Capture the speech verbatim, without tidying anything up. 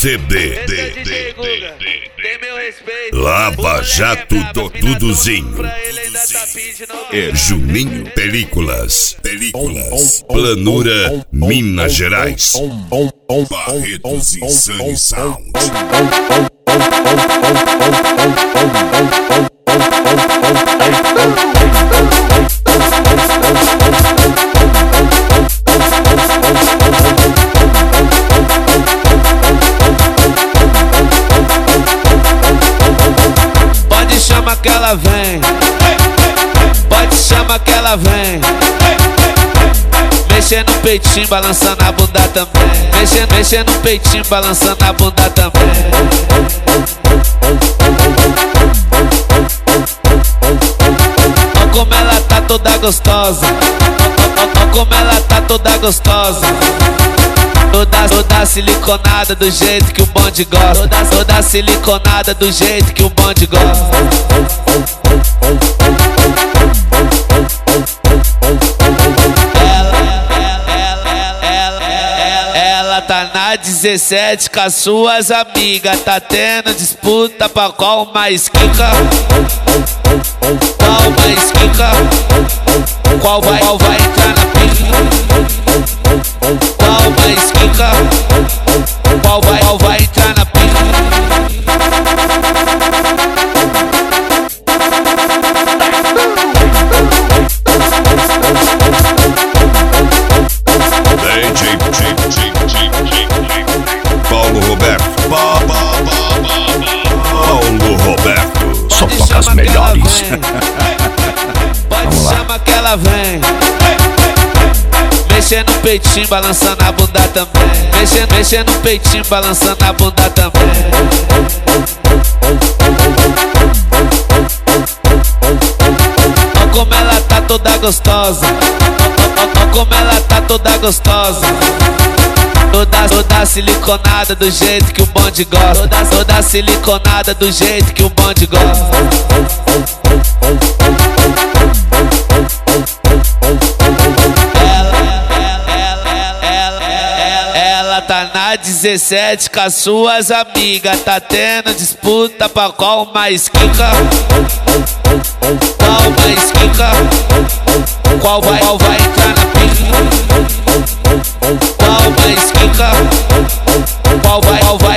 C D. Tem meu respeito. Lava Jato do Duduzinho. É Juninho Películas. Películas. Planura, Minas Gerais. Barretos Insane Sound. Pode chamar que ela vem. Pode chamar que ela vem. Mexendo no peitinho, balançando a bunda também. Mexendo, mexendo no peitinho, balançando a bunda também. Olha como ela tá toda gostosa. Olha como ela tá toda gostosa. Toda, toda siliconada do jeito que o bonde gosta. Toda, toda siliconada do jeito que o bonde gosta. Ela, ela, ela, ela, ela tá na dezessete com as suas amigas. Tá tendo disputa pra qual mais quica. Qual mais quica. Qual vai, qual vai entrar na pica. Qual mais quica? Qual vai, qual vai entrar na pica? D J, J, J, J, Paulo Roberto. Ba, ba, ba, ba, Paulo Roberto. Só toca as melhores. Pode chamar que ela vem. Mexendo no peitinho, balançando a bunda também. Mexendo, mexendo no peitinho, balançando a bunda também. Olha como ela tá toda gostosa. Olha como ela tá toda gostosa. Toda, toda siliconada do jeito que o bonde gosta. Toda, toda siliconada do jeito que o bonde gosta. Ela tá na dezessete com as suas amigas. Tá tendo disputa pra qual mais quica. Qual mais quica. Qual vai, qual vai entrar na pica. Qual mais quica. Qual vai, qual vai